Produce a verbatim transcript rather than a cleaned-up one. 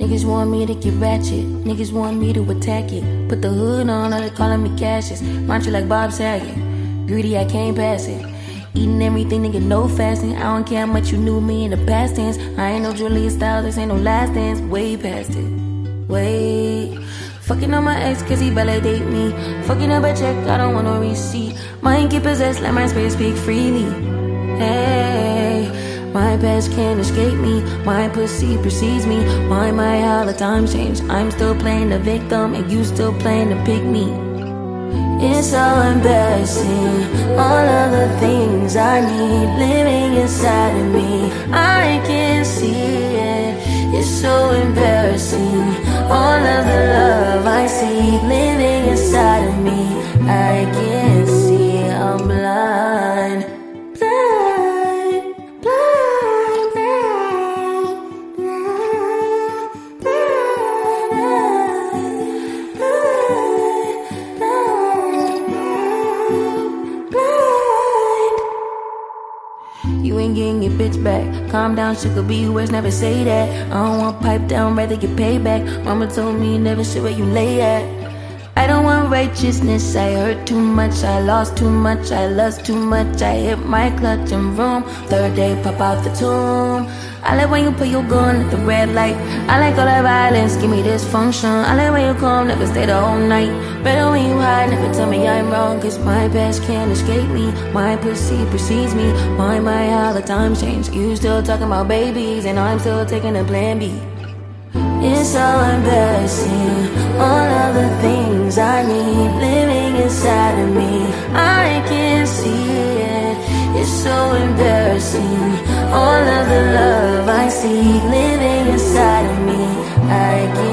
Niggas want me to get ratchet, niggas want me to attack it. Put the hood on, all they calling me Cassius. Mantra like Bob Saget, greedy I can't pass it. Eating everything, nigga, no fasting. I don't care how much you knew me in the past tense. I ain't no Julia Styles, this ain't no last dance. Way past it, wait. Fucking on my ex cause he validate me. Fucking up a check, I don't want no receipt. Mind get possessed, let my spirit speak freely. Hey, my past can't escape me. My pussy precedes me. Why my how the time change? I'm still playing the victim and you still playing the pick me. It's so embarrassing, all of the things I need living inside of me. I can't see it, it's so embarrassing. All of the love I see living inside of me. I can't see, I'm blind. Blind, blind, blind, blind, blind, blind, blind. You ain't getting your bitch back. Calm down, sugar, be words, never say that. I don't want pipe down, rather get payback. Mama told me never shit where you lay at. I don't want righteousness, I hurt too much, I lost too much, I lost too much, I hit my clutch and vroom. Third day, pop out the tomb. I like when you put your gun at the red light. I like all that violence, give me dysfunction. I like when you come, never stay the whole night. Better when you hide, never tell me I'm wrong. Cause my past can't escape me. My pussy precedes me. Why my how the time change? You still talking about babies and I'm still taking a plan B. It's so embarrassing, all of the things I need living inside of me. I can't see it, it's so embarrassing. All of the love I see living inside of me. I can't